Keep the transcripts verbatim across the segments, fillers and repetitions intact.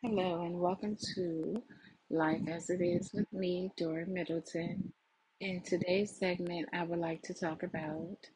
Hello and welcome to Life as It Is with me, Dora Middleton. In today's segment, I would like to talk about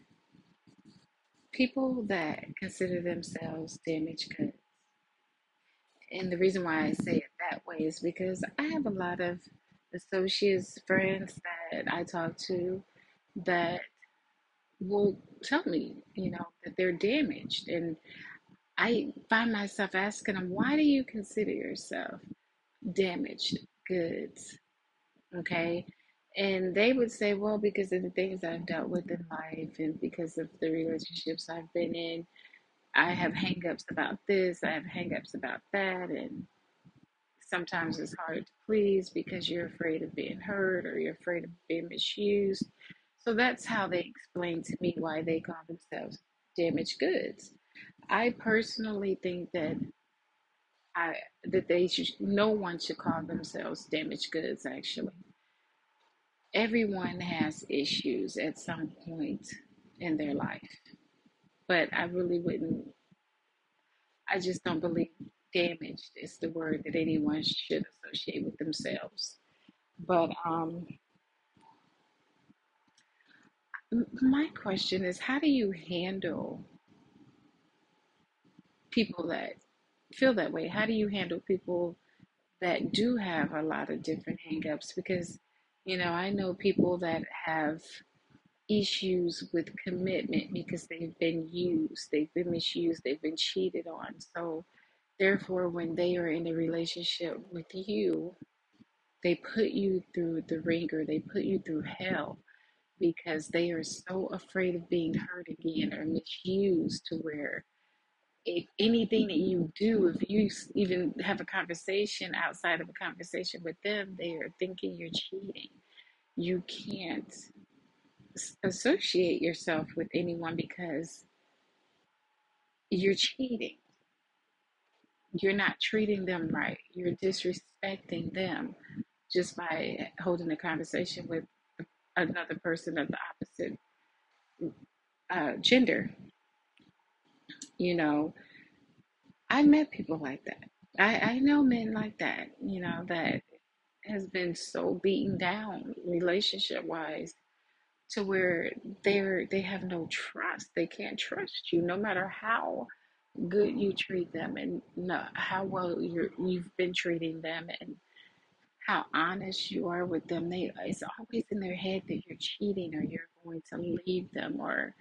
people that consider themselves damaged goods. And the reason why I say it that way is because I have a lot of associates, friends that I talk to that will tell me, you know, that they're damaged. And I find myself asking them, why do you consider yourself damaged goods? Okay. And they would say, well, because of the things I've dealt with in life and because of the relationships I've been in, I have hangups about this, I have hangups about that. And sometimes it's hard to please because you're afraid of being hurt or you're afraid of being misused. So that's how they explain to me why they call themselves damaged goods. I personally think that I that they should no one should call themselves damaged goods actually. Everyone has issues at some point in their life, but I really wouldn't, I just don't believe damaged is the word that anyone should associate with themselves. But um, my question is, how do you handle people that feel that way? How do you handle people that do have a lot of different hangups? Because, you know, I know people that have issues with commitment because they've been used, they've been misused, they've been cheated on. So, therefore, when they are in a relationship with you, they put you through the ringer, they put you through hell because they are so afraid of being hurt again or misused to where if anything that you do, if you even have a conversation outside of a conversation with them, they are thinking you're cheating. You can't associate yourself with anyone because you're cheating. You're not treating them right. You're disrespecting them just by holding a conversation with another person of the opposite uh, gender. You know, I met people like that. I, I know men like that, you know, that has been so beaten down relationship wise to where they're they have no trust. They can't trust you no matter how good you treat them and no, how well you're you've been treating them and how honest you are with them. They it's always in their head that you're cheating or you're going to leave them or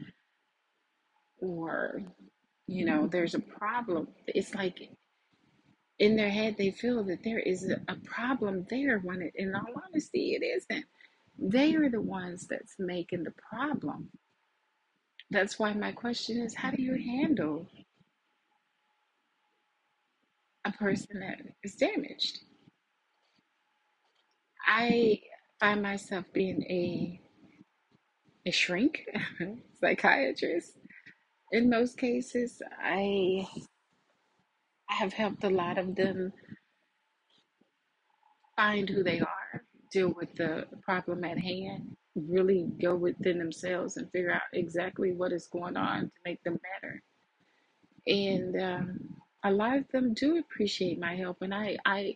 or you know there's a problem. It's like in their head they feel that there is a, a problem there when it, in all honesty it isn't. They are the ones that's making the problem. That's why my question is, how do you handle a person that is damaged? I find myself being a a shrink psychiatrist. In most cases, I I have helped a lot of them find who they are, deal with the problem at hand, really go within themselves and figure out exactly what is going on to make them better. And um, a lot of them do appreciate my help, and I I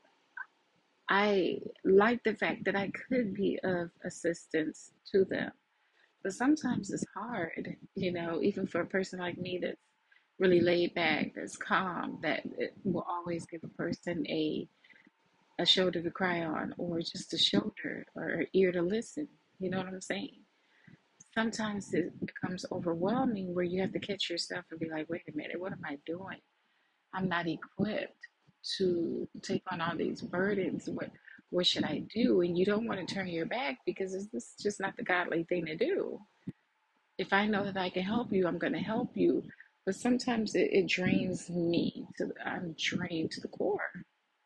I like the fact that I could be of assistance to them. But sometimes it's hard, you know, even for a person like me that's really laid back, that's calm, that it will always give a person a a shoulder to cry on, or just a shoulder or an ear to listen. You know what I'm saying? Sometimes it becomes overwhelming where you have to catch yourself and be like, wait a minute, what am I doing? I'm not equipped to take on all these burdens. What what should I do? And you don't want to turn your back because it's, this is just not the godly thing to do. If I know that I can help you, I'm going to help you. But sometimes it, it drains me. To, I'm drained to the core.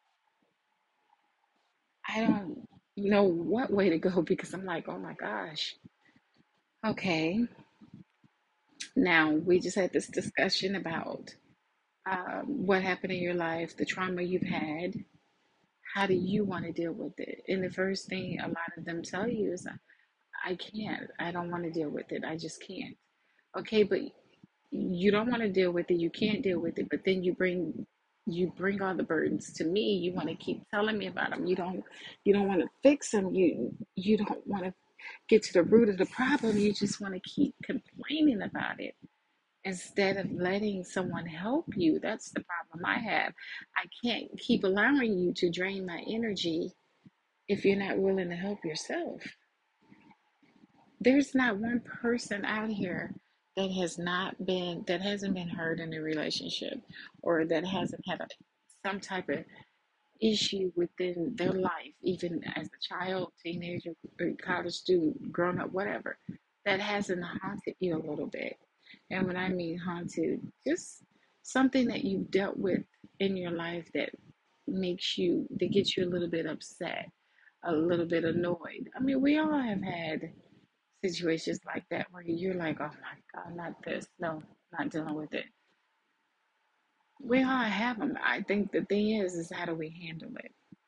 I don't know what way to go because I'm like, oh my gosh. Okay. Now we just had this discussion about um, what happened in your life, the trauma you've had. How do you want to deal with it? And the first thing a lot of them tell you is, I can't. I don't want to deal with it. I just can't. Okay, but you don't want to deal with it. You can't deal with it. But then you bring you bring all the burdens to me. You want to keep telling me about them. You don't you don't want to fix them. You you don't want to get to the root of the problem. You just want to keep complaining about it instead of letting someone help you. That's the problem I have. I can't keep allowing you to drain my energy if you're not willing to help yourself. There's not one person out here that has not been that hasn't been hurt in a relationship, or that hasn't had a, some type of issue within their life, even as a child, teenager, college student, grown up, whatever, that hasn't haunted you a little bit. And when I mean haunted, just something that you've dealt with in your life that makes you, that gets you a little bit upset, a little bit annoyed. I mean, we all have had situations like that where you're like, oh my God, not this. No, not dealing with it. We all have them. I think the thing is, is how do we handle it?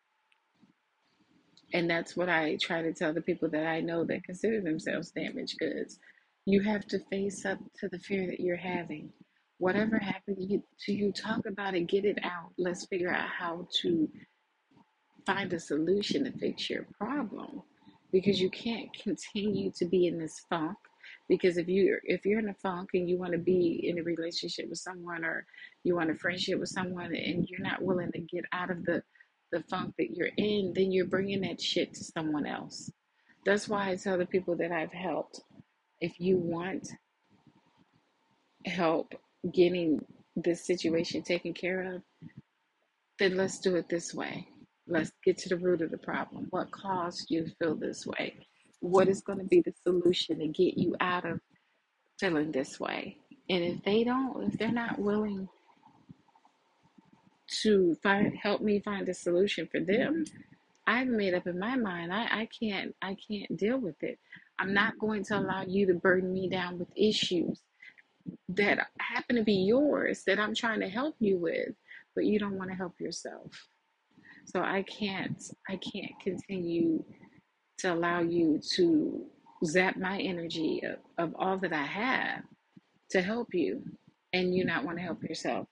And that's what I try to tell the people that I know that consider themselves damaged goods. You have to face up to the fear that you're having. Whatever happened you, to you, talk about it, get it out. Let's figure out how to find a solution to fix your problem, because you can't continue to be in this funk. Because if you if you're in a funk and you want to be in a relationship with someone, or you want a friendship with someone, and you're not willing to get out of the the funk that you're in, then you're bringing that shit to someone else. That's why I tell the people that I've helped, if you want help getting this situation taken care of, then let's do it this way. Let's get to the root of the problem. What caused you to feel this way? What is going to be the solution to get you out of feeling this way? And if they don't, if they're not willing to find help me find a solution for them, I've made up in my mind. I, I can't I can't deal with it. I'm not going to allow you to burden me down with issues that happen to be yours, that I'm trying to help you with, but you don't want to help yourself. So I can't I can't continue to allow you to zap my energy of, of all that I have to help you, and you not want to help yourself.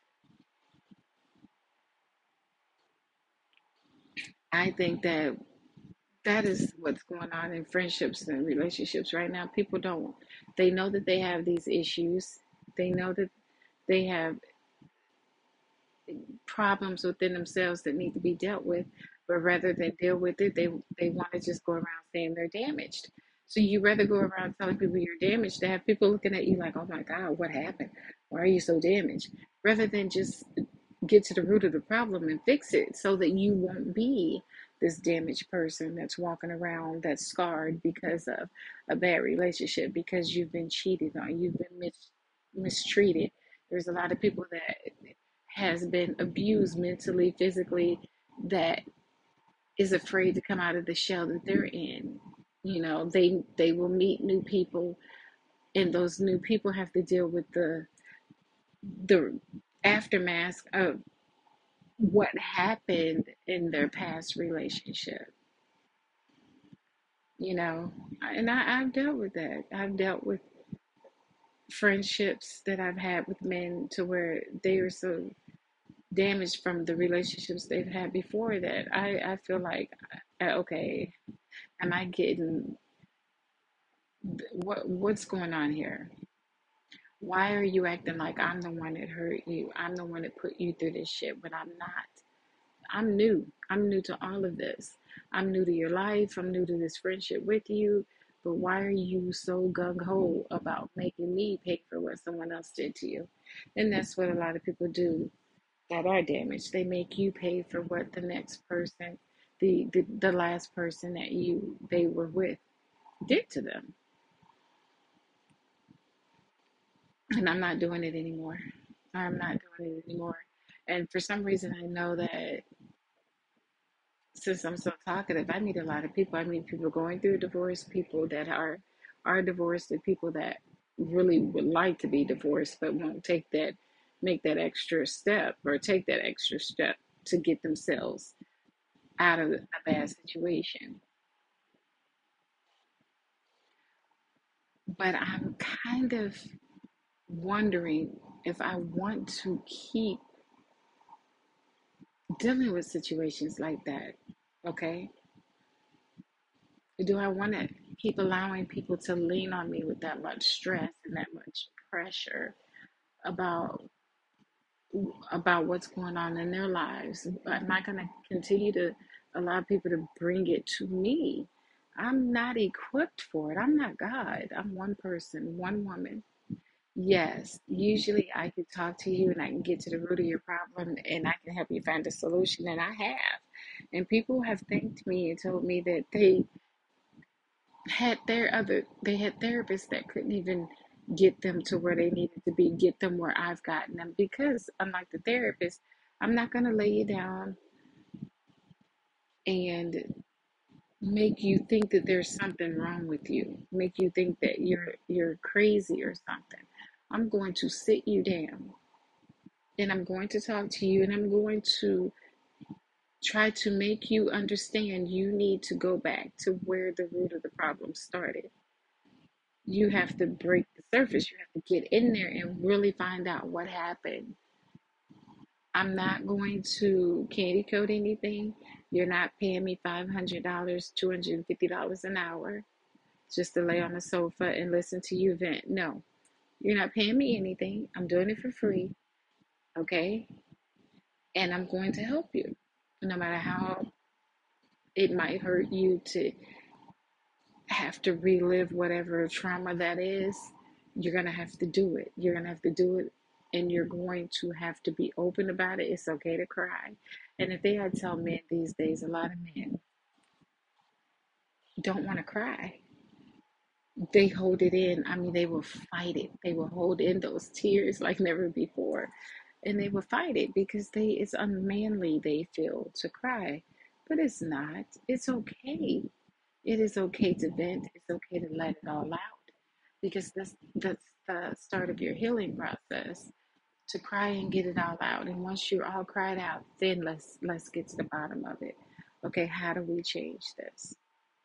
I think that that is what's going on in friendships and relationships right now. People don't, they know that they have these issues. They know that they have problems within themselves that need to be dealt with, but rather than deal with it, they they want to just go around saying they're damaged. So you rather go around telling people you're damaged to have people looking at you like, oh my God, what happened? Why are you so damaged? Rather than just get to the root of the problem and fix it so that you won't be this damaged person that's walking around that's scarred because of a bad relationship, because you've been cheated on, you've been mis- mistreated. There's a lot of people that has been abused mentally, physically, that is afraid to come out of the shell that they're in. You know, they they will meet new people, and those new people have to deal with the the aftermath of what happened in their past relationship. You know, and I, I've dealt with that. I've dealt with friendships that I've had with men to where they are so damaged from the relationships they've had before that I, I feel like, uh, okay, am I getting what what's going on here? Why are you acting like I'm the one that hurt you? I'm the one that put you through this shit when I'm not. I'm new. I'm new to all of this. I'm new to your life. I'm new to this friendship with you. But why are you so gung ho about making me pay for what someone else did to you? And that's what a lot of people do that are damaged. They make you pay for what the next person, the, the, the last person that you they were with did to them. And I'm not doing it anymore. I'm not doing it anymore. And for some reason, I know that since I'm so talkative, I meet a lot of people. I meet people going through divorce, people that are are divorced, and people that really would like to be divorced but won't take that, make that extra step, or take that extra step to get themselves out of a bad situation. But I'm kind of wondering if I want to keep dealing with situations like that. Okay. Do I want to keep allowing people to lean on me with that much stress and that much pressure about about what's going on in their lives? I'm not going to continue to allow people to bring it to me. I'm not equipped for it. I'm not God. I'm one person, one woman. Yes, usually I can talk to you and I can get to the root of your problem and I can help you find a solution, and I have. And people have thanked me and told me that they had their other they had therapists that couldn't even get them to where they needed to be, get them where I've gotten them, because unlike the therapist, I'm not going to lay you down and make you think that there's something wrong with you, make you think that you're you're crazy or something. I'm going to sit you down and I'm going to talk to you and I'm going to try to make you understand you need to go back to where the root of the problem started. You have to break the surface. You have to get in there and really find out what happened. I'm not going to candy coat anything. You're not paying me five hundred dollars two hundred fifty dollars an hour just to lay on the sofa and listen to you vent. No, you're not paying me anything. I'm doing it for free. Okay. And I'm going to help you. No matter how it might hurt you to have to relive whatever trauma that is, you're going to have to do it. You're going to have to do it, and you're going to have to be open about it. It's okay to cry. And the thing I tell men these days, a lot of men don't want to cry. They hold it in. I mean, they will fight it. They will hold in those tears like never before. And they will fight it because they it's unmanly, they feel, to cry. But it's not. It's okay. It is okay to vent. It's okay to let it all out because that's that's the start of your healing process, to cry and get it all out. And once you're all cried out, then let's let's get to the bottom of it. Okay, how do we change this?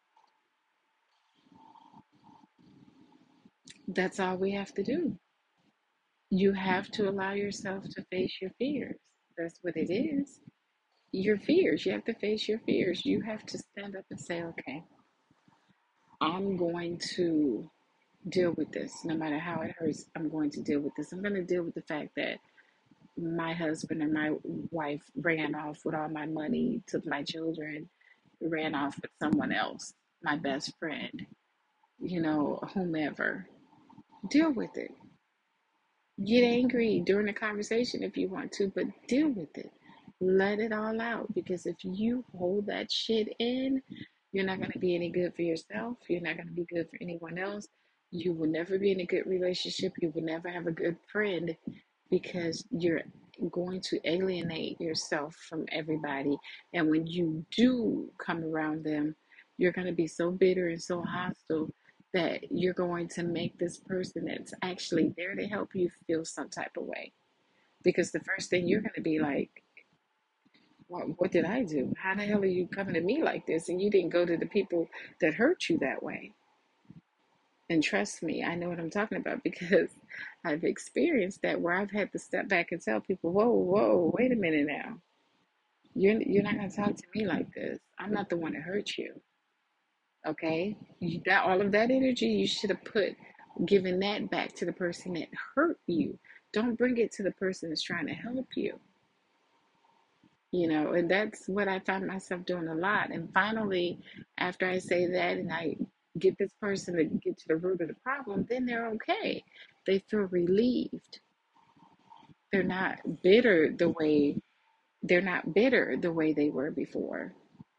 That's all we have to do. You have to allow yourself to face your fears. That's what it is. Your fears. You have to face your fears. You have to stand up and say, okay, I'm going to deal with this. No matter how it hurts, I'm going to deal with this. I'm going to deal with the fact that my husband and my wife ran off with all my money, took my children, ran off with someone else, my best friend, you know, whomever. Deal with it. Get angry during the conversation if you want to, but deal with it. Let it all out, because if you hold that shit in, you're not going to be any good for yourself. You're not going to be good for anyone else. You will never be in a good relationship. You will never have a good friend because you're going to alienate yourself from everybody. And when you do come around them, you're going to be so bitter and so hostile that you're going to make this person that's actually there to help you feel some type of way. Because the first thing you're going to be like, what, what did I do? How the hell are you coming to me like this? And you didn't go to the people that hurt you that way. And trust me, I know what I'm talking about because I've experienced that, where I've had to step back and tell people, whoa, whoa, wait a minute now. You're, you're not going to talk to me like this. I'm not the one that hurt you. Okay? You got all of that energy. You should have put, given that back to the person that hurt you. Don't bring it to the person that's trying to help you. You know, and that's what I find myself doing a lot. And finally, after I say that and I get this person to get to the root of the problem, then they're okay. They feel relieved. They're not bitter the way they're not bitter the way they were before.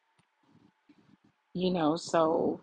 You know, so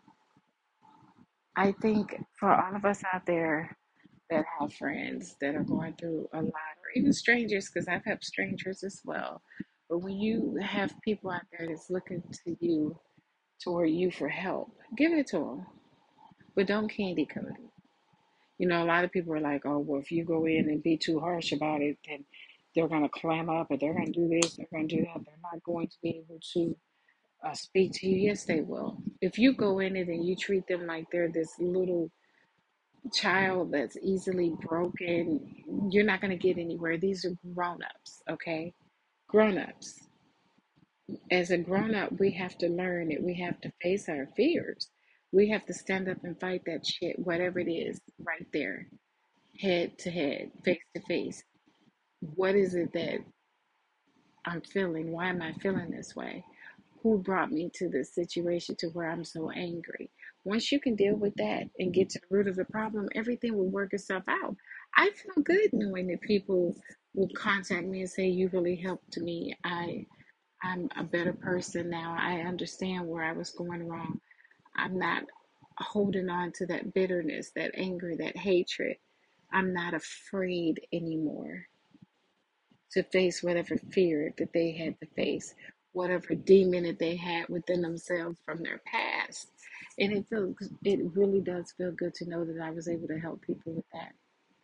I think for all of us out there that have friends that are going through a lot, or even strangers, because I've helped strangers as well. But when you have people out there that's looking to you, toward you for help, give it to them, but don't candy coat it. You know, a lot of people are like, oh, well, if you go in and be too harsh about it, then they're going to clam up and they're going to do this, they're going to do that. They're not going to be able to uh, speak to you. Yes, they will. If you go in it and you treat them like they're this little child that's easily broken, you're not going to get anywhere. These are grown ups, okay? grown-ups. As a grown-up, we have to learn it. We have to face our fears. We have to stand up and fight that shit, whatever it is, right there, head to head, face to face. What is it that I'm feeling? Why am I feeling this way? Who brought me to this situation to where I'm so angry? Once you can deal with that and get to the root of the problem, everything will work itself out. I feel good knowing that people will contact me and say, "You really helped me. I I'm a better person now. I understand where I was going wrong. I'm not holding on to that bitterness, that anger, that hatred. I'm not afraid anymore to face whatever fear that they had to face, whatever demon that they had within themselves from their past." And it feels, it really does feel good to know that I was able to help people with that.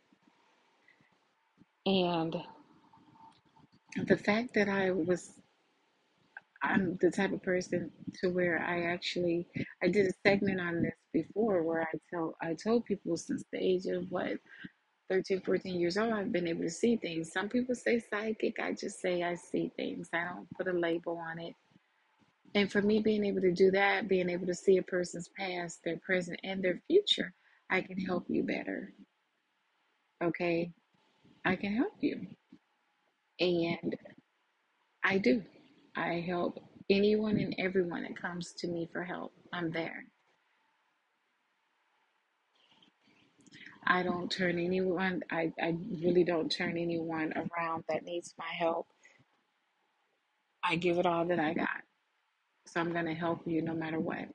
And the fact that I was, I'm the type of person to where I actually, I did a segment on this before where I tell, I told people since the age of what, thirteen, fourteen years old, I've been able to see things. Some people say psychic. I just say I see things. I don't put a label on it. And for me, being able to do that, being able to see a person's past, their present, and their future, I can help you better. Okay? I can help you. And I do. I help anyone and everyone that comes to me for help. I'm there. I don't turn anyone, I, I really don't turn anyone around that needs my help. I give it all that I got. So I'm going to help you no matter what.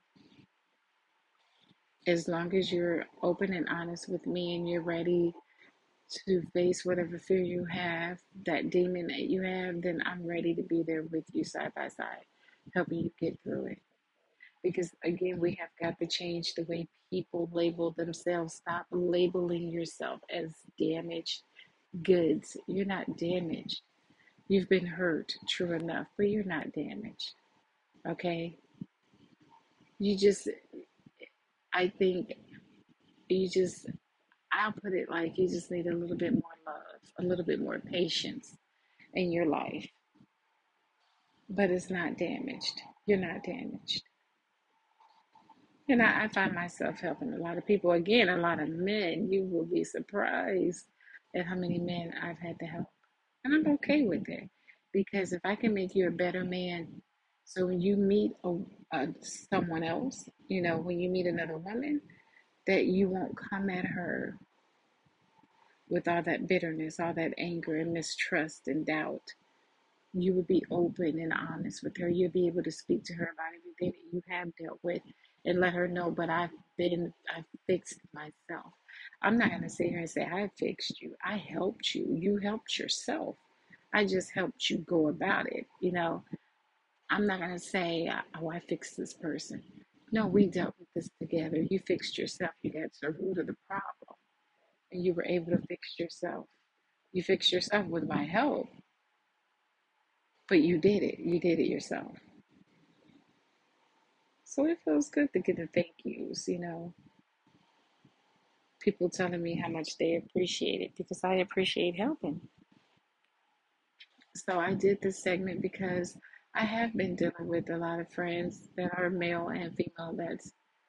As long as you're open and honest with me and you're ready to face whatever fear you have, that demon that you have, then I'm ready to be there with you side by side, helping you get through it. Because again, we have got to change the way people label themselves. Stop labeling yourself as damaged goods. You're not damaged. You've been hurt, true enough, but you're not damaged. Okay? You just, I think you just, I'll put it like you just need a little bit more love, a little bit more patience in your life. But it's not damaged. You're not damaged. And I, I find myself helping a lot of people. Again, a lot of men. You will be surprised at how many men I've had to help. And I'm okay with it. Because if I can make you a better man, so when you meet a, a, someone else, you know, when you meet another woman, that you won't come at her with all that bitterness, all that anger and mistrust and doubt. You would be open and honest with her. You'll be able to speak to her about everything that you have dealt with and let her know, but I've been, I've fixed myself. I'm not going to sit here and say, I fixed you. I helped you. You helped yourself. I just helped you go about it. You know, I'm not going to say, oh, I fixed this person. No, we dealt with this together. You fixed yourself. You got to the root of the problem and you were able to fix yourself. You fixed yourself with my help, but you did it. You did it yourself. So it feels good to get the thank yous, you know, people telling me how much they appreciate it because I appreciate helping. So I did this segment because I have been dealing with a lot of friends that are male and female that's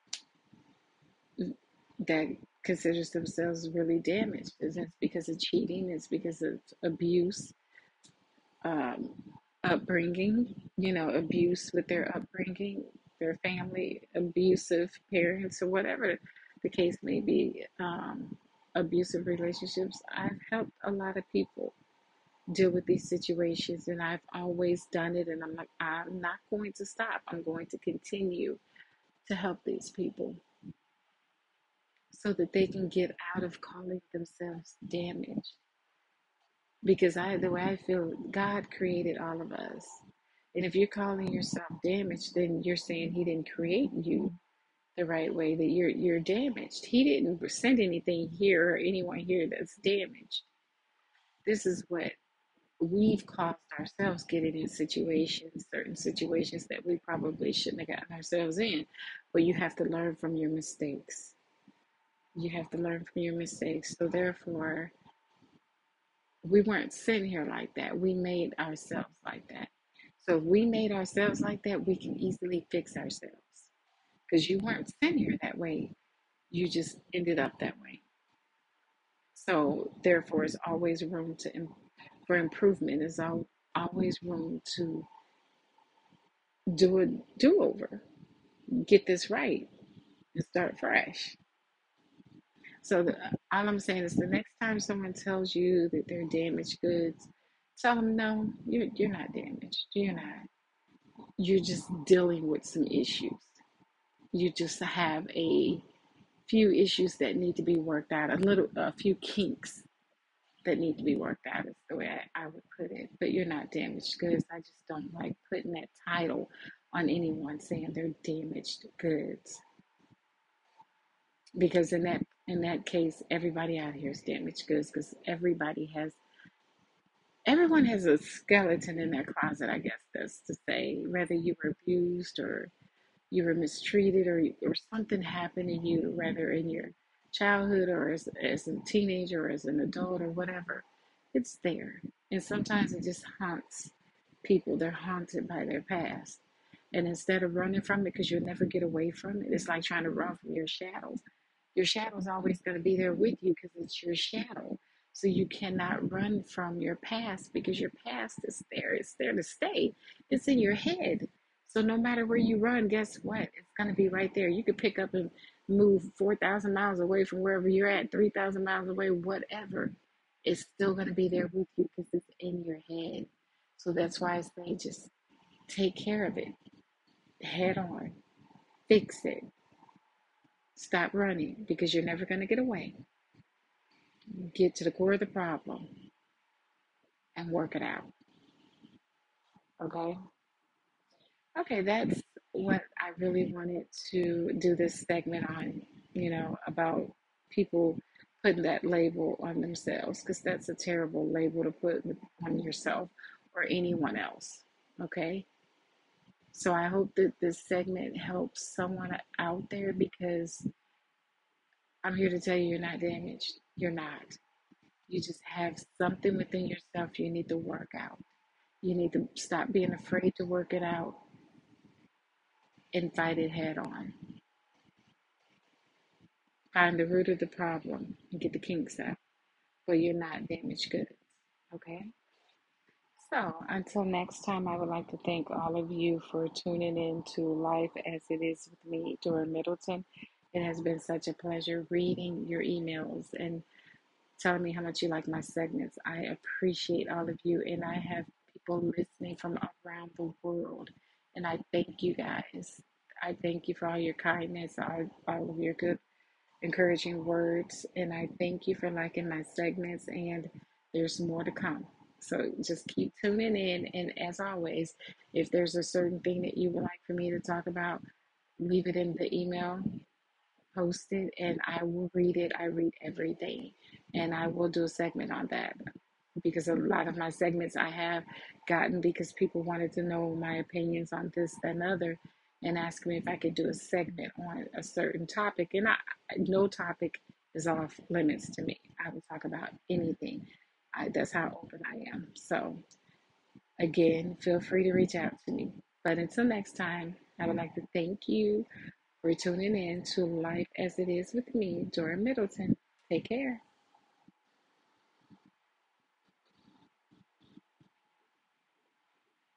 that considers themselves really damaged. And it's because of cheating, it's because of abuse, um, upbringing, you know, abuse with their upbringing, their family, abusive parents, or whatever the case may be, um, abusive relationships. I've helped a lot of people deal with these situations, and I've always done it, and I'm like, I'm not going to stop. I'm going to continue to help these people so that they can get out of calling themselves damaged. Because I, the way I feel, God created all of us. And if you're calling yourself damaged, then you're saying He didn't create you the right way, that you're you're damaged. He didn't send anything here or anyone here that's damaged. This is what we've caused ourselves getting in situations, certain situations that we probably shouldn't have gotten ourselves in. But you have to learn from your mistakes. You have to learn from your mistakes. So therefore, We weren't sitting here like that. We made ourselves like that. So if we made ourselves like that, we can easily fix ourselves. Because you weren't sitting here that way. You just ended up that way. So therefore, there's always room to for improvement. There's always room to do a do over, get this right, and start fresh. So the, all I'm saying is, the next time someone tells you that they're damaged goods, tell them no, you're you're not damaged. You're not. You're just dealing with some issues. You just have a few issues that need to be worked out. A little, a few kinks that need to be worked out is the way I, I would put it. But you're not damaged goods. I just don't like putting that title on anyone saying they're damaged goods, because in that in that case, everybody out here is damaged goods, because everybody has everyone has a skeleton in their closet. I guess that's to say, whether you were abused or you were mistreated, or or something happened to you, whether in your childhood or as, as a teenager or as an adult or whatever, it's there. And sometimes it just haunts people. They're haunted by their past. And instead of running from it, because you'll never get away from it, it's like trying to run from your shadow. Your shadow is always going to be there with you because it's your shadow. So you cannot run from your past, because your past is there. It's there to stay. It's in your head. So no matter where you run, guess what? It's going to be right there. You could pick up and move four thousand miles away from wherever you're at, three thousand miles away, whatever. It's still going to be there with you because it's in your head. So that's why I say, just take care of it head on, fix it, stop running, because you're never going to get away. Get to the core of the problem and work it out. Okay? Okay, that's what I really wanted to do this segment on, you know, about people putting that label on themselves, because that's a terrible label to put on yourself or anyone else. Okay? So I hope that this segment helps someone out there, because I'm here to tell you, you're not damaged. You're not. You just have something within yourself you need to work out. You need to stop being afraid to work it out and fight it head on. Find the root of the problem and get the kinks out. But you're not damaged goods. Okay? So until next time, I would like to thank all of you for tuning in to Life as It Is with me, Dora Middleton. It has been such a pleasure reading your emails and telling me how much you like my segments. I appreciate all of you, and I have people listening from around the world, and I thank you guys. I thank you for all your kindness, all, all of your good, encouraging words, and I thank you for liking my segments, and there's more to come. So just keep tuning in, and as always, if there's a certain thing that you would like for me to talk about, leave it in the email, post it, and I will read it. I read every day, and I will do a segment on that, because a lot of my segments I have gotten because people wanted to know my opinions on this, that, and other, and asked me if I could do a segment on a certain topic. And I, no topic is off limits to me. I will talk about anything. I, that's how open I am. So, again, feel free to reach out to me. But until next time, I would like to thank you for tuning in to Life as It Is with me, Dora Middleton. Take care.